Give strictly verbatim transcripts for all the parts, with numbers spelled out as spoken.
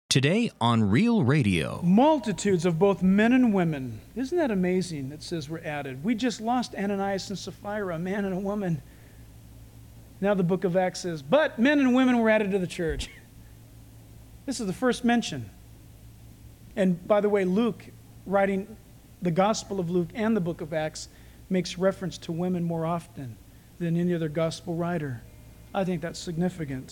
Today on Real Radio. Multitudes of both men and women. Isn't that amazing? It says we're added. We just lost Ananias and Sapphira, a man and a woman. Now the book of Acts says, but men and women were added to the church. This is the first mention. And by the way, Luke, writing the Gospel of Luke and the book of Acts, makes reference to women more often than any other gospel writer. I think that's significant.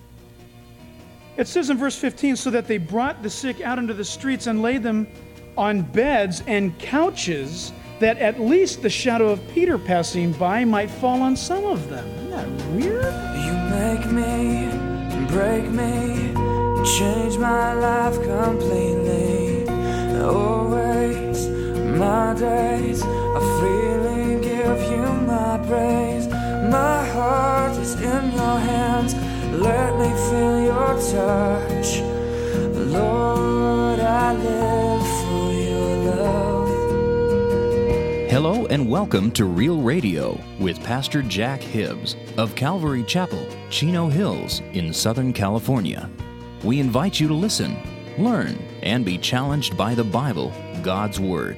It says in verse fifteen, so that they brought the sick out into the streets and laid them on beds and couches, that at least the shadow of Peter passing by might fall on some of them. Isn't that weird? You make me, break me, change my life completely. Always, my days, I freely give you my praise. My heart is in your hands. Let me feel your touch. Lord, I live for your love. Hello and welcome to Real Radio with Pastor Jack Hibbs of Calvary Chapel, Chino Hills in Southern California. We invite you to listen, learn, and be challenged by the Bible, God's Word.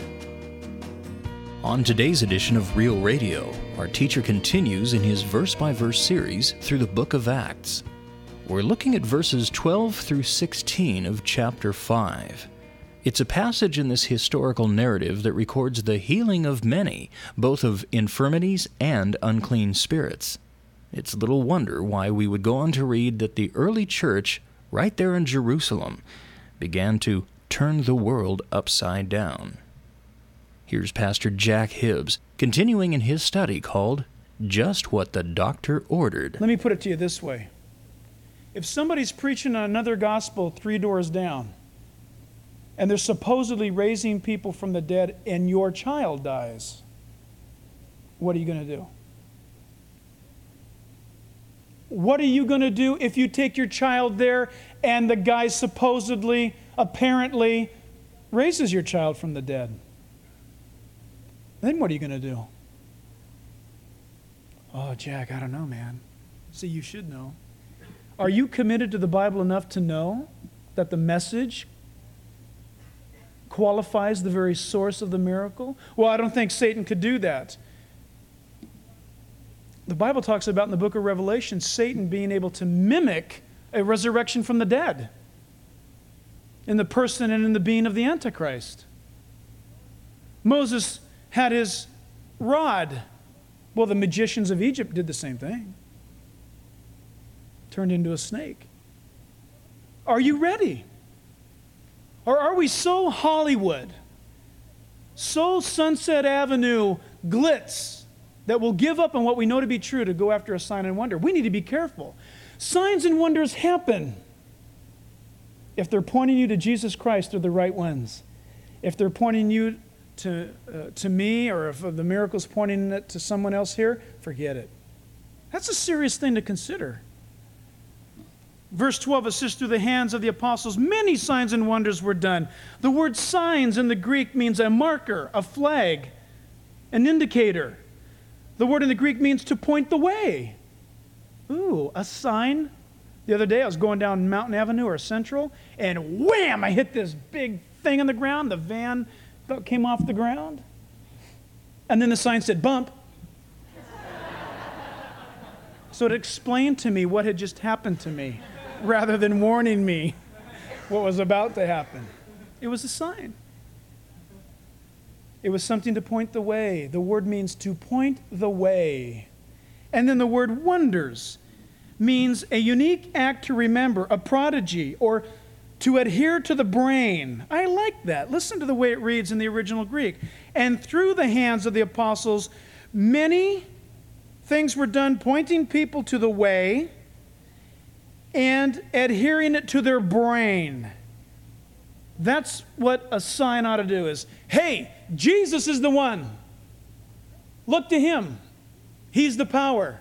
On today's edition of Real Radio, our teacher continues in his verse-by-verse series through the book of Acts. We're looking at verses twelve through sixteen of chapter five. It's a passage in this historical narrative that records the healing of many, both of infirmities and unclean spirits. It's little wonder why we would go on to read that the early church, right there in Jerusalem, began to turn the world upside down. Here's Pastor Jack Hibbs, continuing in his study called Just What the Doctor Ordered. Let me put it to you this way. If somebody's preaching another gospel three doors down, and they're supposedly raising people from the dead, and your child dies, what are you going to do? What are you going to do if you take your child there and the guy supposedly, apparently, raises your child from the dead? Then what are you going to do? Oh, Jack, I don't know, man. See, you should know. Are you committed to the Bible enough to know that the message qualifies the very source of the miracle? Well, I don't think Satan could do that. The Bible talks about in the book of Revelation, Satan being able to mimic a resurrection from the dead in the person and in the being of the Antichrist. Moses had his rod. Well, the magicians of Egypt did the same thing. Turned into a snake. Are you ready? Or are we so Hollywood, so Sunset Avenue glitz, that we'll give up on what we know to be true to go after a sign and wonder? We need to be careful. Signs and wonders happen if they're pointing you to Jesus Christ, they're the right ones. If they're pointing you to uh, to me, or if the miracle's pointing it to someone else here, forget it. That's a serious thing to consider. Verse twelve, it says, through the hands of the apostles, many signs and wonders were done. The word signs in the Greek means a marker, a flag, an indicator. The word in the Greek means to point the way. Ooh, a sign. The other day I was going down Mountain Avenue or Central, and wham, I hit this big thing on the ground. The van came off the ground. And then the sign said, bump. So it explained to me what had just happened to me, rather than warning me what was about to happen. It was a sign. It was something to point the way. The word means to point the way. And then the word wonders means a unique act to remember, a prodigy, or to adhere to the brain. I like that. Listen to the way it reads in the original Greek. And through the hands of the apostles, many things were done pointing people to the way and adhering it to their brain. That's what a sign ought to do is, hey, Jesus is the one. Look to him. He's the power.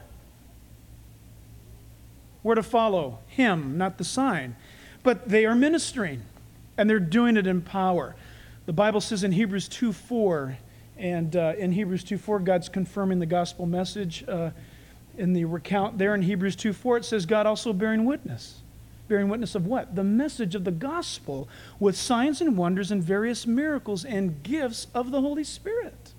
We're to follow him, not the sign. But they are ministering, and they're doing it in power. The Bible says in Hebrews two four, and uh, in Hebrews two four, God's confirming the gospel message. Uh, in the recount there in Hebrews two four, it says, God also bearing witness. bearing witness of what? The message of the gospel with signs and wonders and various miracles and gifts of the Holy Spirit.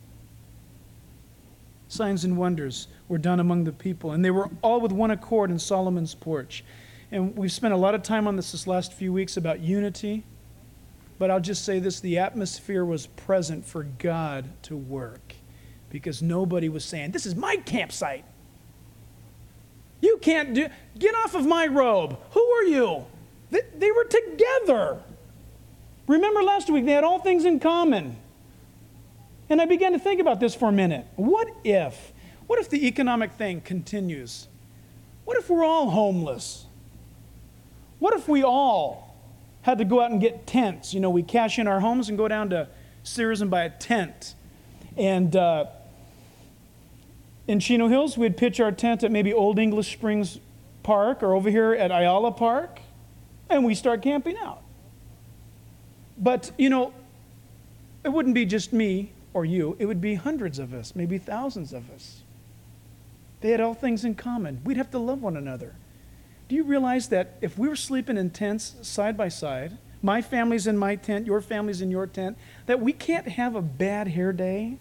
Signs and wonders were done among the people, and they were all with one accord in Solomon's porch. And we've spent a lot of time on this this last few weeks about unity, but I'll just say this, the atmosphere was present for God to work because nobody was saying, this is my campsite. You can't do, get off of my robe. Who are you? They, they were together. Remember last week, they had all things in common. And I began to think about this for a minute. What if, what if the economic thing continues? What if we're all homeless? What if we all had to go out and get tents? You know, we cash in our homes and go down to Sears and buy a tent. And uh, in Chino Hills, we'd pitch our tent at maybe Old English Springs Park or over here at Ayala Park, and we start camping out. But, you know, it wouldn't be just me or you. It would be hundreds of us, maybe thousands of us. They had all things in common. We'd have to love one another. Do you realize that if we were sleeping in tents side by side, my family's in my tent, your family's in your tent, that we can't have a bad hair day?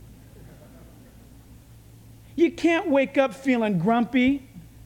You can't wake up feeling grumpy.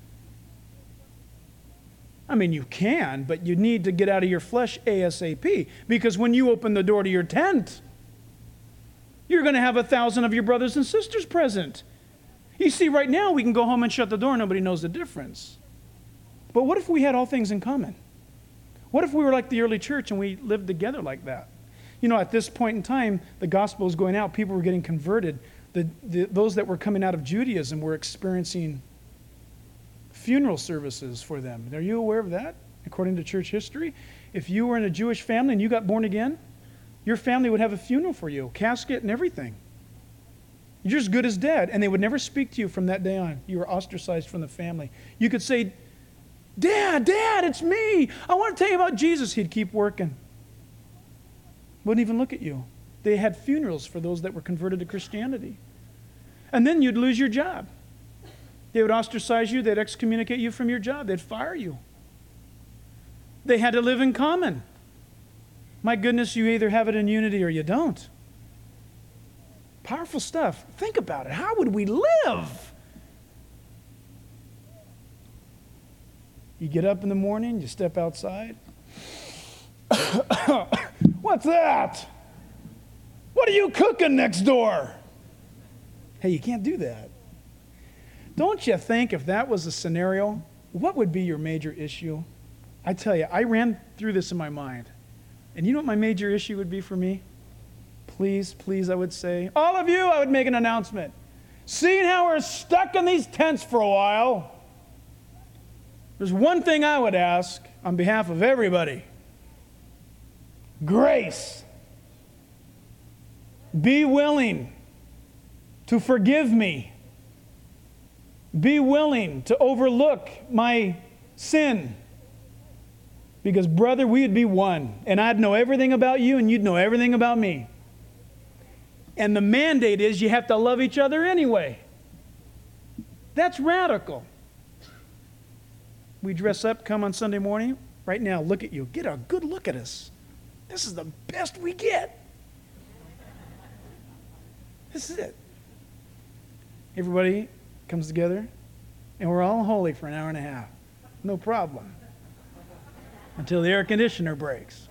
I mean, you can, but you need to get out of your flesh ASAP, because when you open the door to your tent, you're going to have a thousand of your brothers and sisters present. You see, right now we can go home and shut the door, nobody knows the difference. But what if we had all things in common? What if we were like the early church and we lived together like that? You know, at this point in time, the gospel was going out, people were getting converted. The, the, those that were coming out of Judaism were experiencing funeral services for them. Are you aware of that? According to church history, if you were in a Jewish family and you got born again, your family would have a funeral for you, casket and everything. You're as good as dead, and they would never speak to you from that day on. You were ostracized from the family. You could say, Dad, Dad, it's me. I want to tell you about Jesus. He'd keep working. Wouldn't even look at you. They had funerals for those that were converted to Christianity. And then you'd lose your job. They would ostracize you. They'd excommunicate you from your job. They'd fire you. They had to live in common. My goodness, you either have it in unity or you don't. Powerful stuff. Think about it. How would we live? You get up in the morning, you step outside. What's that? What are you cooking next door? Hey, you can't do that. Don't you think if that was a scenario, what would be your major issue? I tell you, I ran through this in my mind. And you know what my major issue would be for me? Please, please, I would say, all of you, I would make an announcement. Seeing how we're stuck in these tents for a while, there's one thing I would ask on behalf of everybody. Grace. Be willing to forgive me. Be willing to overlook my sin. Because, brother, we would be one. And I'd know everything about you, and you'd know everything about me. And the mandate is you have to love each other anyway. That's radical. We dress up, come on Sunday morning. Right now, look at you. Get a good look at us. This is the best we get. This is it. Everybody comes together, and we're all holy for an hour and a half. No problem. Until the air conditioner breaks.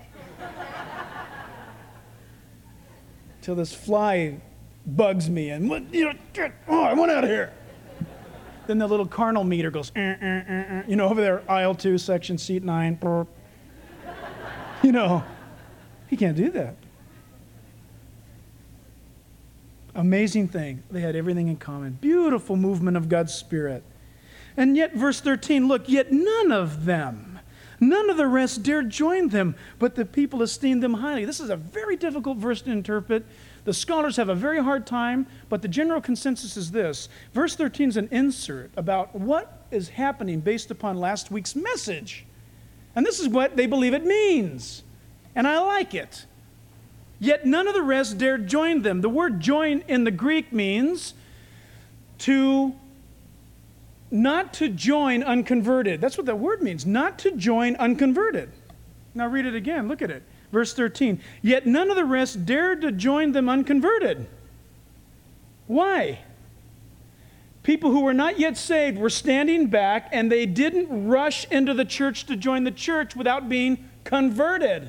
Until this fly bugs me and, you know, get, oh, I want out of here. Then the little carnal meter goes, uh, uh, uh, uh, you know, over there, aisle two, section seat nine. Burp. You know, he can't do that. Amazing thing. They had everything in common. Beautiful movement of God's Spirit. And yet, verse thirteen, look, yet none of them, none of the rest dared join them, but the people esteemed them highly. This is a very difficult verse to interpret. The scholars have a very hard time, but the general consensus is this. Verse thirteen is an insert about what is happening based upon last week's message. And this is what they believe it means. And I like it. Yet none of the rest dared join them. The word join in the Greek means to not to join unconverted. That's what that word means, not to join unconverted. Now read it again. Look at it. Verse thirteen. Yet none of the rest dared to join them unconverted. Why? People who were not yet saved were standing back, and they didn't rush into the church to join the church without being converted.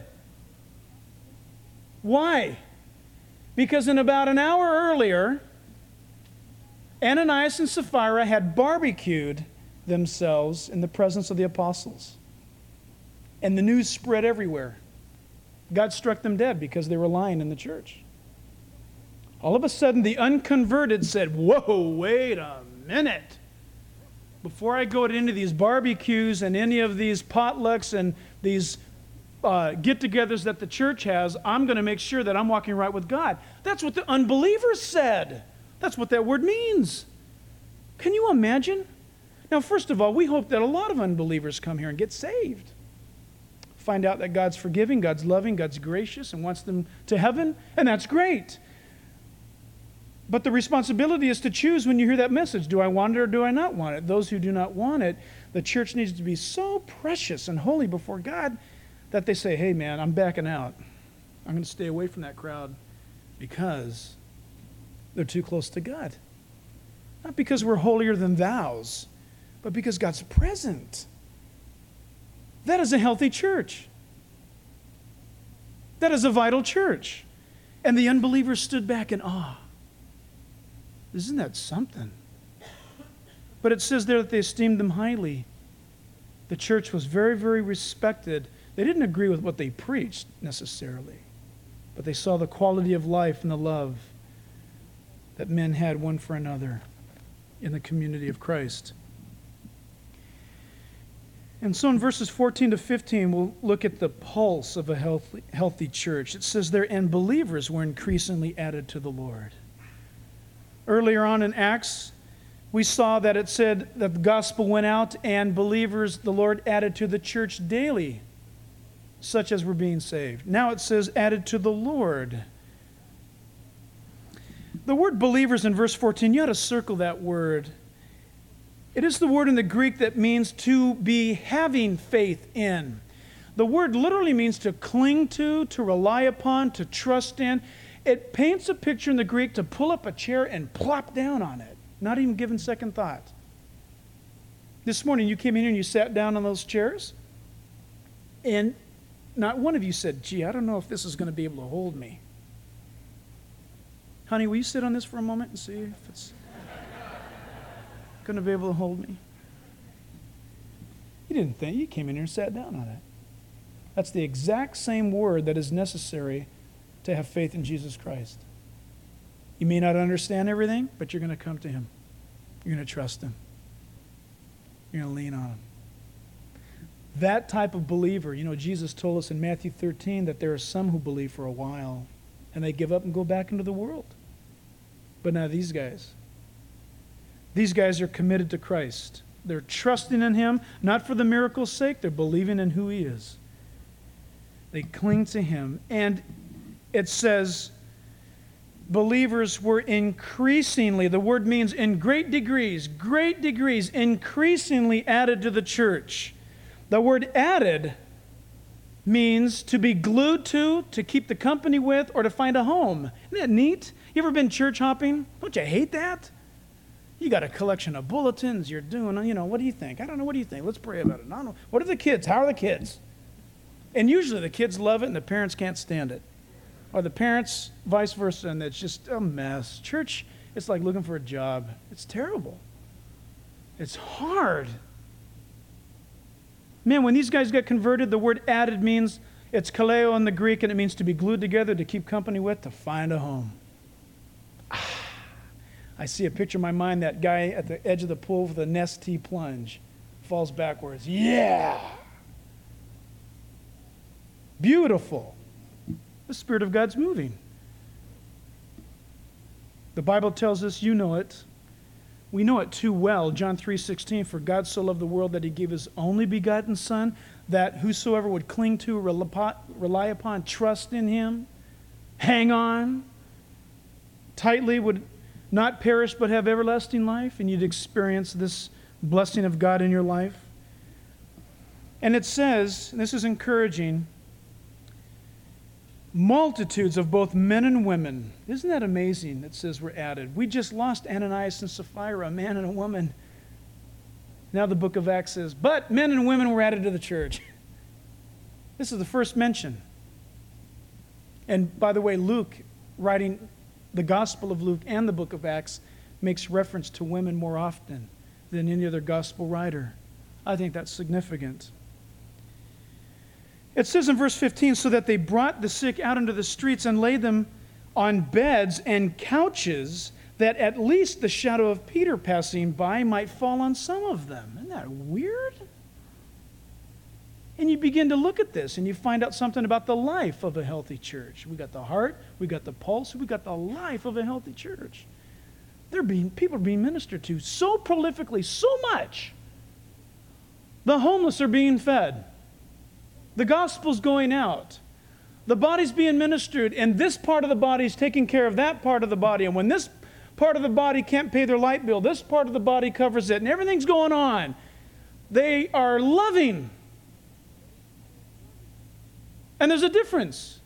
Why? Because in about an hour earlier, Ananias and Sapphira had barbecued themselves in the presence of the apostles. And the news spread everywhere. God struck them dead because they were lying in the church. All of a sudden, the unconverted said, whoa, wait a minute. Before I go to any of these barbecues and any of these potlucks and these uh, get-togethers that the church has, I'm going to make sure that I'm walking right with God. That's what the unbelievers said. That's what that word means. Can you imagine? Now, first of all, we hope that a lot of unbelievers come here and get saved. Find out that God's forgiving, God's loving, God's gracious, and wants them to heaven, and that's great. But the responsibility is to choose when you hear that message. Do I want it or do I not want it? Those who do not want it, the church needs to be so precious and holy before God that they say, hey man, I'm backing out. I'm going to stay away from that crowd because they're too close to God. Not because we're holier than thous, but because God's present. That is a healthy church. That is a vital church. And the unbelievers stood back in awe. Isn't that something? But it says there that they esteemed them highly. The church was very, very respected. They didn't agree with what they preached necessarily, but they saw the quality of life and the love that men had one for another in the community of Christ. And so in verses fourteen to fifteen, we'll look at the pulse of a healthy, healthy church. It says there, and believers were increasingly added to the Lord. Earlier on in Acts, we saw that it said that the gospel went out and believers the Lord added to the church daily, such as were being saved. Now it says added to the Lord. The word believers in verse fourteen, you ought to circle that word. It is the word in the Greek that means to be having faith in. The word literally means to cling to, to rely upon, to trust in. It paints a picture in the Greek to pull up a chair and plop down on it, not even giving second thought. This morning you came in here and you sat down on those chairs, and not one of you said, gee, I don't know if this is going to be able to hold me. Honey, will you sit on this for a moment and see if it's going to be able to hold me? You didn't think. You came in here and sat down on it. That's the exact same word that is necessary to have faith in Jesus Christ. You may not understand everything, but you're going to come to Him. You're going to trust Him. You're going to lean on Him. That type of believer, you know, Jesus told us in Matthew thirteen that there are some who believe for a while and they give up and go back into the world. But now these guys, these guys are committed to Christ. They're trusting in Him, not for the miracle's sake, they're believing in who He is. They cling to Him. And it says, believers were increasingly, the word means in great degrees, great degrees, increasingly added to the church. The word added means to be glued to, to keep the company with, or to find a home. Isn't that neat? You ever been church hopping? Don't you hate that? You got a collection of bulletins you're doing, you know, what do you think? I don't know, what do you think? Let's pray about it. I don't know. What are the kids? How are the kids? And usually the kids love it and the parents can't stand it. Or the parents, vice versa, and it's just a mess. Church, it's like looking for a job. It's terrible. It's hard. Man, when these guys got converted, the word added means, it's kaleo in the Greek, and it means to be glued together, to keep company with, to find a home. Ah, I see a picture in my mind, that guy at the edge of the pool with a Nestea plunge, falls backwards. Yeah! Beautiful. The Spirit of God's moving. The Bible tells us, you know it, we know it too well. John three sixteen, for God so loved the world that He gave His only begotten Son, that whosoever would cling to, rely upon, trust in Him, hang on tightly, would not perish but have everlasting life. And you'd experience this blessing of God in your life. And it says, and this is encouraging, multitudes of both men and women. Isn't that amazing? It says were added. We just lost Ananias and Sapphira, a man and a woman. Now the book of Acts says, but men and women were added to the church. This is the first mention. And by the way, Luke, writing the Gospel of Luke and the book of Acts, makes reference to women more often than any other gospel writer. I think that's significant. It says in verse fifteen, so that they brought the sick out into the streets and laid them on beds and couches, that at least the shadow of Peter passing by might fall on some of them. Isn't that weird? And you begin to look at this and you find out something about the life of a healthy church. We got the heart, we got the pulse, we got the life of a healthy church. They're being, people are being ministered to so prolifically, so much. The homeless are being fed. The gospel's going out. The body's being ministered, and this part of the body is taking care of that part of the body. And when this part of the body can't pay their light bill, this part of the body covers it, and everything's going on. They are loving. And there's a difference.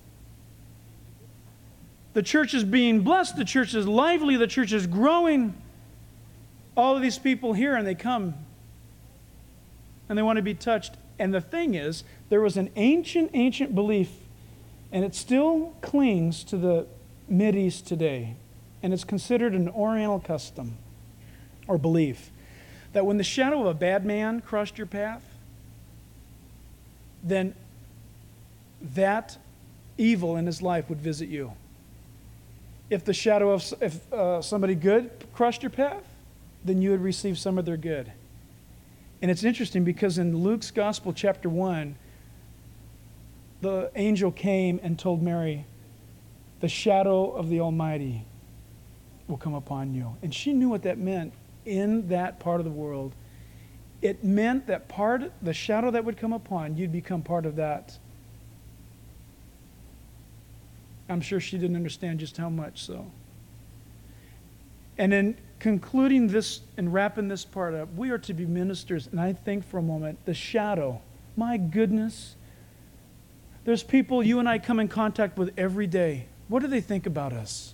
The church is being blessed. The church is lively. The church is growing. All of these people here, and they come, and they want to be touched. And the thing is, there was an ancient, ancient belief, and it still clings to the Mideast today, and it's considered an Oriental custom or belief, that when the shadow of a bad man crossed your path, then that evil in his life would visit you. If the shadow of if uh, somebody good crossed your path, then you would receive some of their good. And it's interesting because in Luke's Gospel, chapter one, the angel came and told Mary, the shadow of the Almighty will come upon you. And she knew what that meant in that part of the world. It meant that part, the shadow that would come upon, you'd become part of that. I'm sure she didn't understand just how much so. And in concluding this and wrapping this part up, we are to be ministers. And I think for a moment, the shadow, my goodness, there's people you and I come in contact with every day. What do they think about us?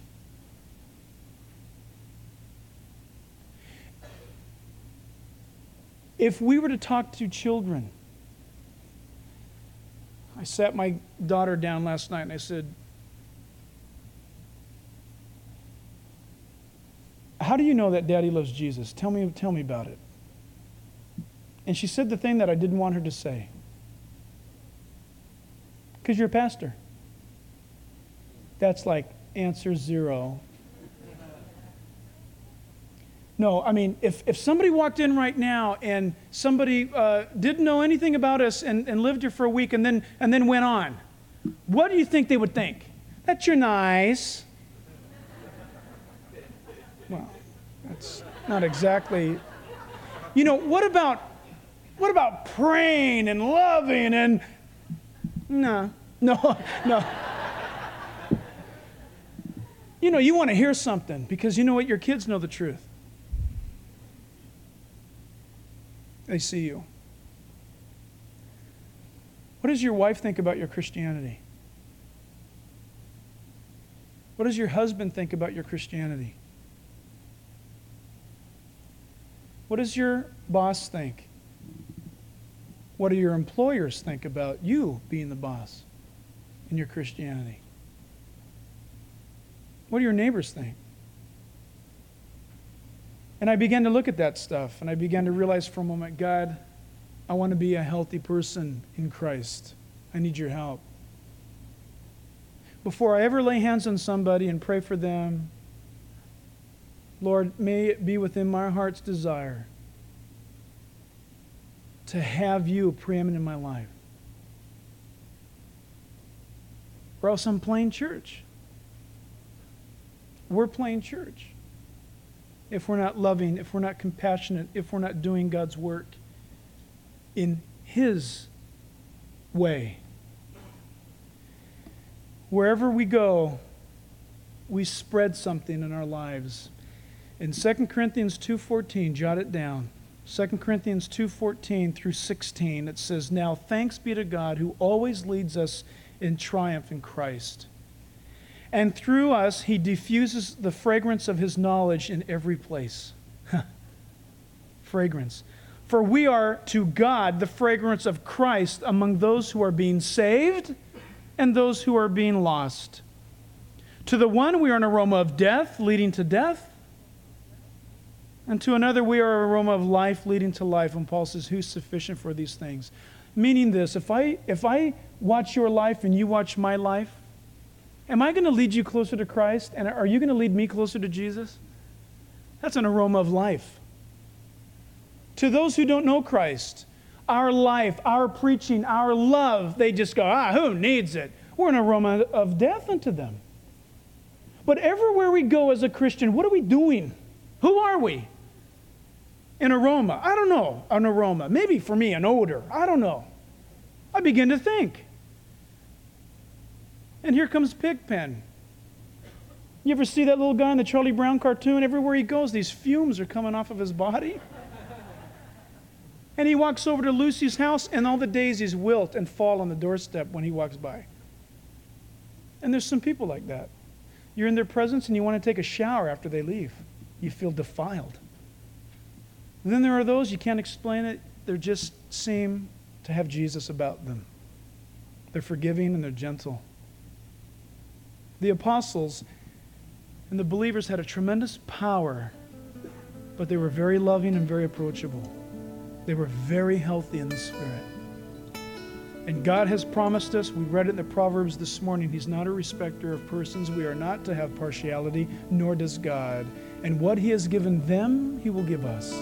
If we were to talk to children, I sat my daughter down last night and I said, how do you know that Daddy loves Jesus? Tell me, tell me about it. And she said the thing that I didn't want her to say. Because you're a pastor. That's like answer zero. No, I mean, if, if somebody walked in right now and somebody uh, didn't know anything about us and, and lived here for a week and then and then went on, what do you think they would think? That you're nice. Well, that's not exactly. You know, what about what about praying and loving and no, no, no. You know, you want to hear something because you know what? Your kids know the truth. They see you. What does your wife think about your Christianity? What does your husband think about your Christianity? What does your boss think? What do your employers think about you being the boss in your Christianity? What do your neighbors think? And I began to look at that stuff, and I began to realize for a moment, God, I want to be a healthy person in Christ. I need your help. Before I ever lay hands on somebody and pray for them, Lord, may it be within my heart's desire to have you preeminent in my life. Or else I'm playing church. We're playing church. If we're not loving, if we're not compassionate, if we're not doing God's work in His way. Wherever we go, we spread something in our lives. In Second Corinthians two fourteen, jot it down. Second Corinthians two fourteen through sixteen, it says, "Now thanks be to God who always leads us in triumph in Christ. And through us he diffuses the fragrance of his knowledge in every place." Fragrance. "For we are to God the fragrance of Christ among those who are being saved and those who are being lost. To the one we are an aroma of death leading to death, and to another we are an aroma of life leading to life." And Paul says, "Who's sufficient for these things?" Meaning this, if I if I watch your life and you watch my life, am I going to lead you closer to Christ? And are you going to lead me closer to Jesus? That's an aroma of life. To those who don't know Christ, our life, our preaching, our love, they just go, ah, who needs it? We're an aroma of death unto them. But everywhere we go as a Christian, what are we doing? Who are we? An aroma. I don't know, an aroma. Maybe for me, an odor. I don't know. I begin to think. And here comes Pigpen. You ever see that little guy in the Charlie Brown cartoon? Everywhere he goes, these fumes are coming off of his body. And he walks over to Lucy's house, and all the daisies wilt and fall on the doorstep when he walks by. And there's some people like that. You're in their presence, and you want to take a shower after they leave. You feel defiled. And then there are those, you can't explain it, they just seem to have Jesus about them. They're forgiving and they're gentle. The apostles and the believers had a tremendous power, but they were very loving and very approachable. They were very healthy in the Spirit. And God has promised us, we read it in the Proverbs this morning, He's not a respecter of persons. We are not to have partiality, nor does God. And what He has given them, He will give us.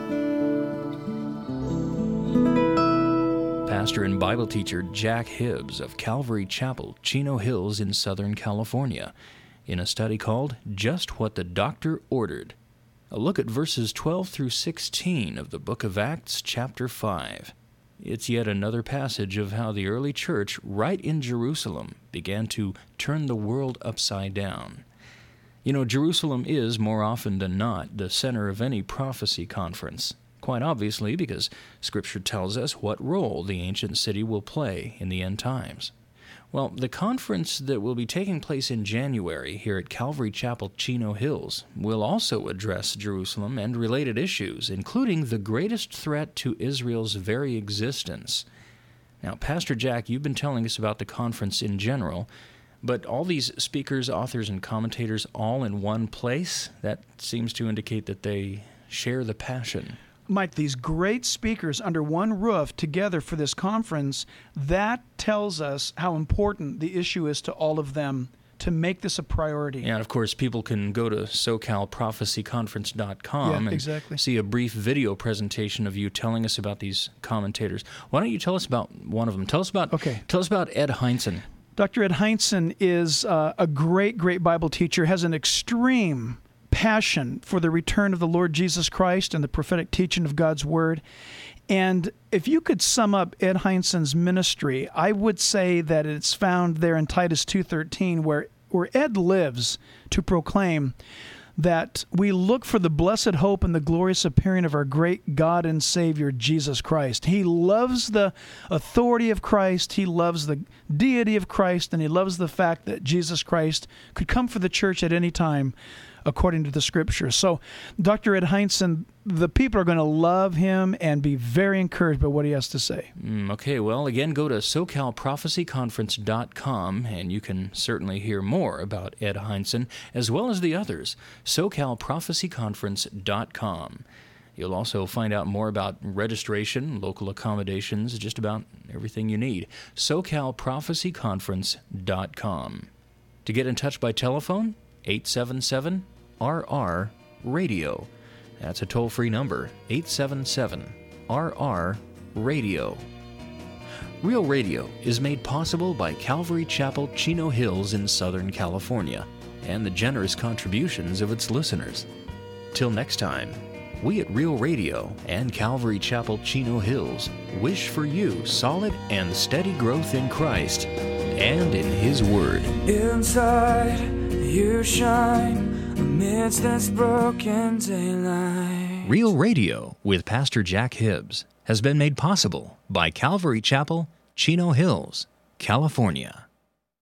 Pastor and Bible teacher Jack Hibbs of Calvary Chapel, Chino Hills in Southern California, in a study called Just What the Doctor Ordered. A look at verses twelve through sixteen of the book of Acts, chapter five. It's yet another passage of how the early church, right in Jerusalem, began to turn the world upside down. You know, Jerusalem is, more often than not, the center of any prophecy conference. Quite obviously, because Scripture tells us what role the ancient city will play in the end times. Well, the conference that will be taking place in January here at Calvary Chapel, Chino Hills, will also address Jerusalem and related issues, including the greatest threat to Israel's very existence. Now, Pastor Jack, you've been telling us about the conference in general, but all these speakers, authors, and commentators all in one place, that seems to indicate that they share the passion. Mike, these great speakers under one roof together for this conference, that tells us how important the issue is to all of them to make this a priority. Yeah, and of course, people can go to so cal prophecy conference dot com yeah, and exactly. see a brief video presentation of you telling us about these commentators. Why don't you tell us about one of them? Tell us about, okay. tell us about Ed Hindson. Doctor Ed Hindson is uh, a great, great Bible teacher, has an extreme passion for the return of the Lord Jesus Christ and the prophetic teaching of God's Word. And if you could sum up Ed Hindson's ministry, I would say that it's found there in Titus two thirteen, where, where Ed lives to proclaim that we look for the blessed hope and the glorious appearing of our great God and Savior, Jesus Christ. He loves the authority of Christ, he loves the deity of Christ, and he loves the fact that Jesus Christ could come for the church at any time, according to the Scriptures. So, Doctor Ed Hindson, the people are going to love him and be very encouraged by what he has to say. Mm, okay, well, again, go to so cal prophecy conference dot com, and you can certainly hear more about Ed Hindson, as well as the others, so cal prophecy conference dot com. You'll also find out more about registration, local accommodations, just about everything you need. so cal prophecy conference dot com. To get in touch by telephone, eight seven seven R R radio. That's a toll-free number, eight seven seven R R radio. Real Radio is made possible by Calvary Chapel, Chino Hills in Southern California, and the generous contributions of its listeners. Till next time, we at Real Radio and Calvary Chapel, Chino Hills wish for you solid and steady growth in Christ and in His Word. Inside you shine amidst this broken daylight. Real Radio with Pastor Jack Hibbs has been made possible by Calvary Chapel, Chino Hills, California.